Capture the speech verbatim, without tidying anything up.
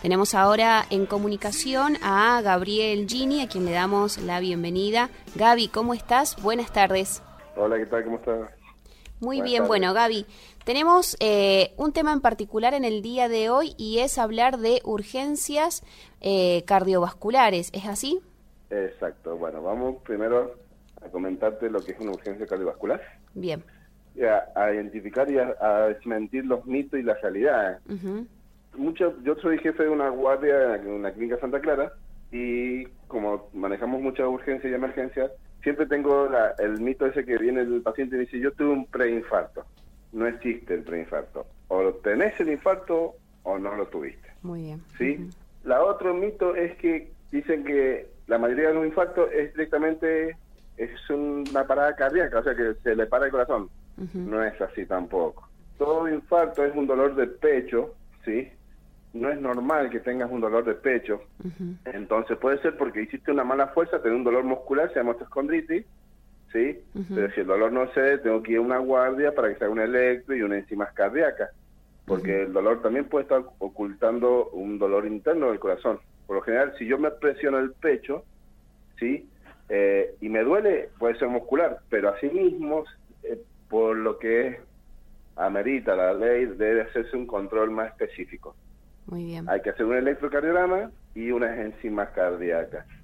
Tenemos ahora en comunicación a Gabriel Gini, a quien le damos la bienvenida. Gaby, ¿cómo estás? Buenas tardes. Hola, ¿qué tal? ¿Cómo estás? Muy Buenas bien, tardes. bueno, Gaby, tenemos eh, un tema en particular en el día de hoy y es hablar de urgencias eh, cardiovasculares, ¿es así? Exacto, bueno, vamos primero a comentarte lo que es una urgencia cardiovascular. Bien. Y a, a identificar y a, a desmentir los mitos y las realidades. Uh-huh. Mucho, yo soy jefe de una guardia en una clínica Santa Clara y como manejamos muchas urgencias y emergencias, siempre tengo la, el mito ese que viene el paciente y dice, yo tuve un preinfarto. No existe el preinfarto. O tenés el infarto o no lo tuviste. Muy bien. ¿Sí? Uh-huh. La otro mito es que dicen que la mayoría de los infartos es directamente es una parada cardíaca, o sea que se le para el corazón. Uh-huh. No es así tampoco. Todo infarto es un dolor de pecho, ¿sí? No es normal que tengas un dolor de pecho. Uh-huh. Entonces puede ser porque hiciste una mala fuerza, tenés un dolor muscular, se llama osteocondritis, ¿sí? Uh-huh. Pero si el dolor no cede, tengo que ir a una guardia para que se haga un electro y una enzimas cardíacas, porque uh-huh. el dolor también puede estar ocultando un dolor interno del corazón. Por lo general, si yo me presiono el pecho, ¿sí? Eh, y me duele, puede ser muscular, pero asimismo, eh, por lo que amerita la ley, debe hacerse un control más específico. Muy bien. Hay que hacer un electrocardiograma y unas enzimas cardíacas.